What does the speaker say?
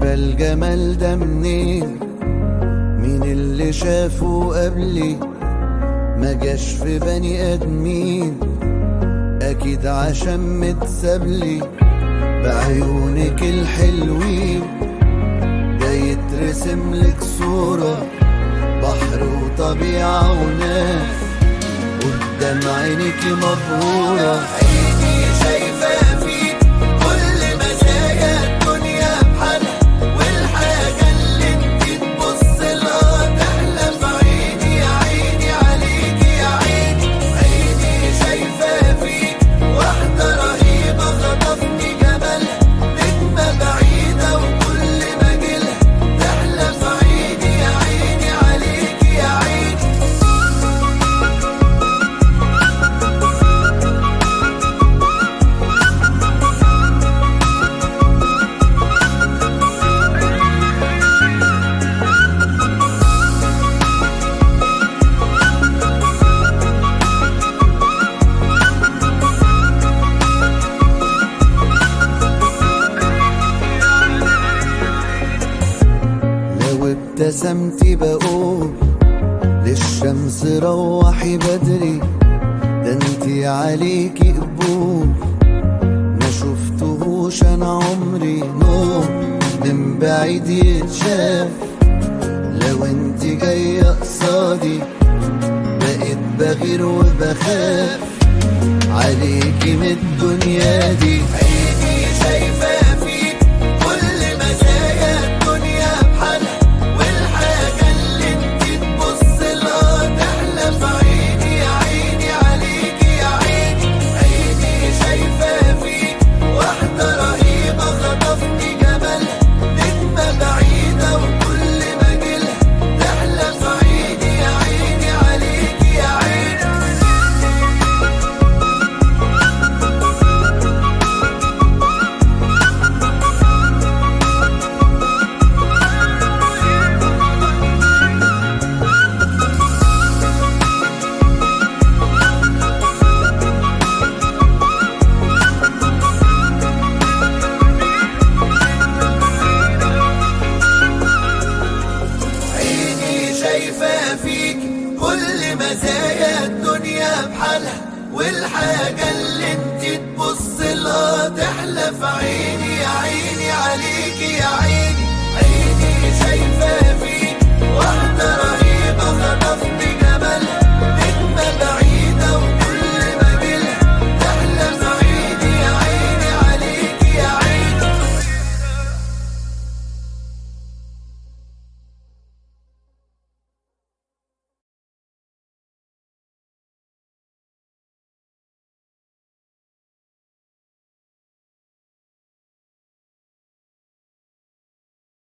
جرى الجمال ده منين؟ مين اللي شافه قبلي؟ ما جاش في بني ادمين، اكيد عشان متسابلي بعيونك الحلوين. ده يترسم لك صورة بحر وطبيعة وناس قدام عينك مبهورة. عيني شايفة فيك كل مزايا الدنيا بحالها، والحاجة اللي انت تبص لها تحلى في عيني. يا عيني عليكي يا عيني، عيني شايفة فيك واحدة رهيبة خطفني جمالها، نجمة بعيدة وكل ما جيلها تحلى في عيني. يا عيني عليكي يا عيني. ابتسمتي بقول للشمس روحي بدري، ده انتي عليكي قبول ما شفتهوش انا عمري. نور من بعيد يتشاف، لو انتي جاية قصادي بقيت بغير وبخاف عليكي من الدنيا دي.